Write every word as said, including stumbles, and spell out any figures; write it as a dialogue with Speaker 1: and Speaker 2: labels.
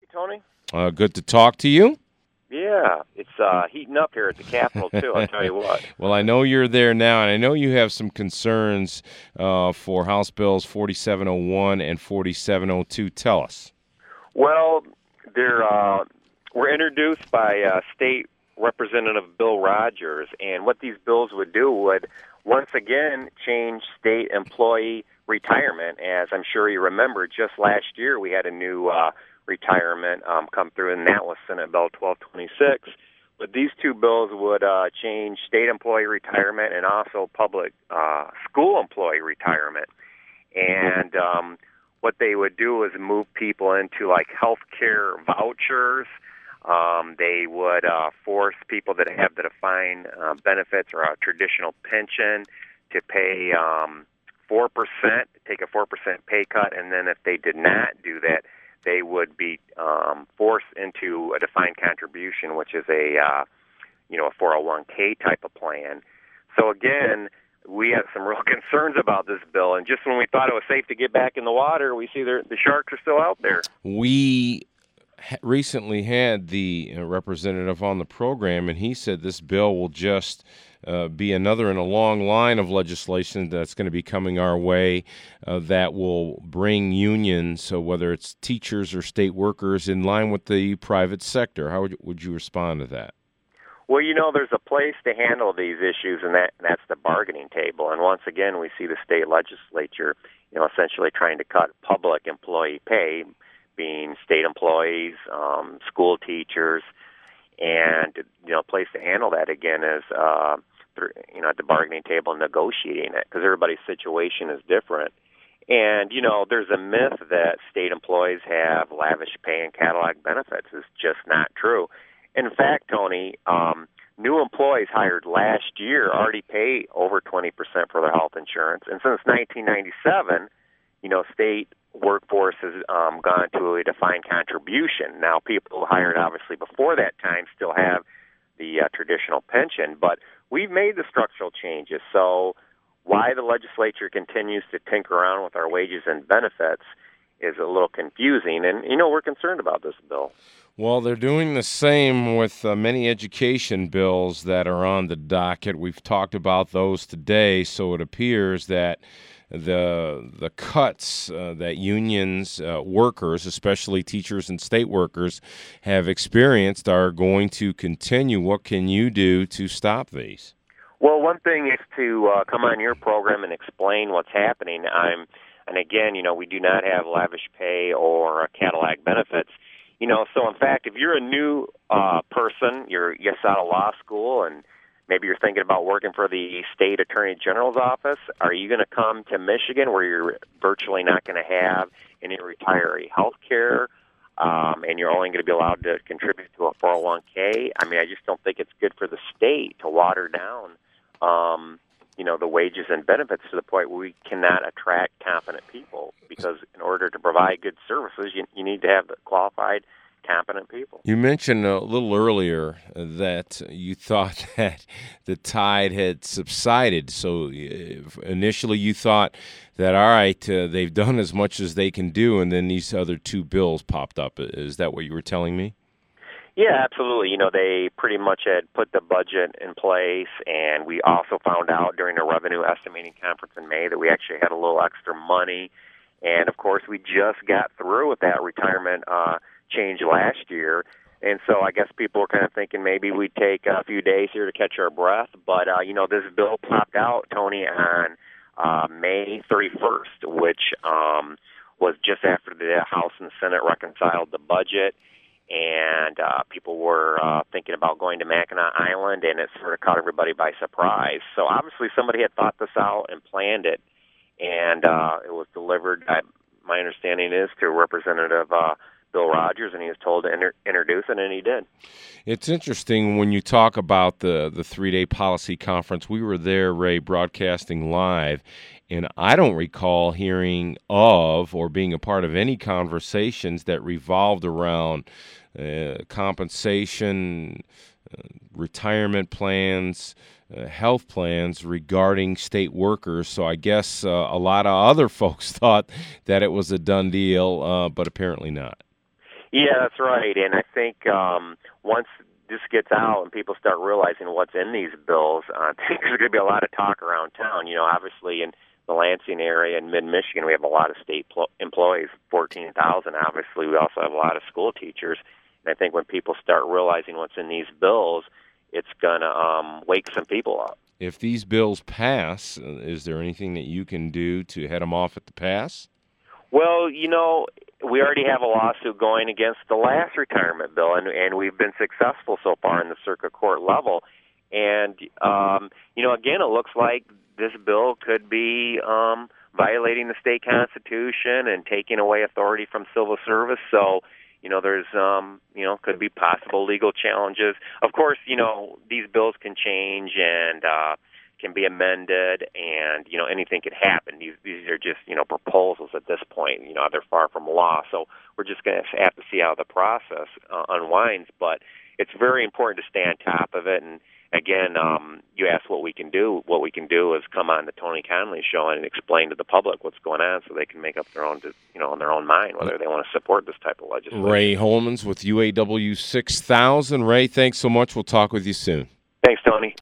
Speaker 1: Tony?
Speaker 2: Uh, good to talk to you.
Speaker 1: Yeah, it's uh, heating up here at the Capitol, too, I'll tell you what.
Speaker 2: Well, I know you're there now, and I know you have some concerns uh, for House Bills forty-seven oh one and forty-seven oh two. Tell us.
Speaker 1: Well, they're, uh, were introduced by uh, State Representative Bill Rogers, and what these bills would do would once again change state employee retirement. As I'm sure you remember, just last year we had a new uh, retirement um, come through, and that was Senate Bill twelve twenty-six. But these two bills would uh, change state employee retirement and also public uh, school employee retirement. And um, what they would do is move people into like health care vouchers. Um, they would uh, force people that have the defined uh, benefits or a traditional pension to pay um, four percent, take a four percent pay cut, and then if they did not do that, they would be um, forced into a defined contribution, which is a uh, you know a four oh one k type of plan. So again, we have some real concerns about this bill, and just when we thought it was safe to get back in the water, we see the sharks are still out there.
Speaker 2: We recently had the representative on the program, and he said this bill will just uh, be another in a long line of legislation that's going to be coming our way uh, that will bring unions, so whether it's teachers or state workers, in line with the private sector. How would, would you respond to that?
Speaker 1: Well, you know, there's a place to handle these issues, and that and that's the bargaining table. And once again, we see the state legislature, you know, essentially trying to cut public employee pay, being state employees, um, school teachers, and you know, a place to handle that again is, uh, you know, at the bargaining table negotiating it, because everybody's situation is different. And you know, there's a myth that state employees have lavish pay and Cadillac benefits. It's just not true. In fact, Tony, um, new employees hired last year already pay over twenty percent for their health insurance, and since nineteen ninety-seven, you know, state workforce has um, gone to a defined contribution. Now, people hired obviously before that time still have the uh, traditional pension, but we've made the structural changes. So why the legislature continues to tinker around with our wages and benefits is a little confusing, and, you know, we're concerned about this bill.
Speaker 2: Well, they're doing the same with uh, many education bills that are on the docket. We've talked about those today, so it appears that the the cuts uh, that unions, uh, workers, especially teachers and state workers, have experienced are going to continue. What can you do to stop these?
Speaker 1: Well, one thing is to uh, come on your program and explain what's happening. I'm, and again, you know, we do not have lavish pay or Cadillac benefits. You know, so in fact, if you're a new uh, person, you're just out of law school, and maybe you're thinking about working for the state attorney general's office, are you going to come to Michigan where you're virtually not going to have any retiree health care, um, and you're only going to be allowed to contribute to a four oh one k? I mean, I just don't think it's good for the state to water down, um, you know, the wages and benefits to the point where we cannot attract competent people, because in order to provide good services, you, you need to have the qualified, competent people.
Speaker 2: You mentioned a little earlier that you thought that the tide had subsided. So initially you thought that, all right, uh, they've done as much as they can do, and then these other two bills popped up. Is that what you were telling me?
Speaker 1: Yeah, absolutely. You know, they pretty much had put the budget in place, and we also found out during the revenue estimating conference in May that we actually had a little extra money. And, of course, we just got through with that retirement uh, change last year. And so I guess people were kind of thinking maybe we'd take a few days here to catch our breath. But, uh, you know, this bill popped out, Tony, on uh, May thirty-first, which um, was just after the House and Senate reconciled the budget. And uh, people were uh, thinking about going to Mackinac Island, and it sort of caught everybody by surprise. So obviously somebody had thought this out and planned it, and uh, it was delivered, I, my understanding is, to Representative uh, Bill Rogers, and he was told to inter- introduce it, and he did.
Speaker 2: It's interesting when you talk about the, the three-day policy conference. We were there, Ray, broadcasting live, and I don't recall hearing of or being a part of any conversations that revolved around uh, compensation, uh, retirement plans, uh, health plans regarding state workers. So I guess uh, a lot of other folks thought that it was a done deal, uh, but apparently not.
Speaker 1: Yeah, that's right. And I think um, once this gets out and people start realizing what's in these bills, uh, there's going to be a lot of talk around town. You know, obviously in the Lansing area and mid-Michigan, we have a lot of state pl- employees, fourteen thousand. Obviously, we also have a lot of school teachers. And I think when people start realizing what's in these bills, it's going to um, wake some people up.
Speaker 2: If these bills pass, uh, is there anything that you can do to head them off at the pass?
Speaker 1: Well, you know, we already have a lawsuit going against the last retirement bill, and, and we've been successful so far in the circuit court level. And, um, you know, again, it looks like this bill could be um, violating the state constitution and taking away authority from civil service. So, you know, there's, um, you know, could be possible legal challenges. Of course, you know, these bills can change and uh, can be amended, and, you know, anything could happen. These, these are just, you know, proposals at this point. You know, they're far from law. So we're just going to have to see how the process uh, unwinds. But it's very important to stay on top of it. And, again, um, you asked what we can do. What we can do is come on the Tony Conley Show and explain to the public what's going on so they can make up their own, you know, in their own mind whether they want to support this type of legislation.
Speaker 2: Ray Holmans with U A W six thousand. Ray, thanks so much. We'll talk with you soon.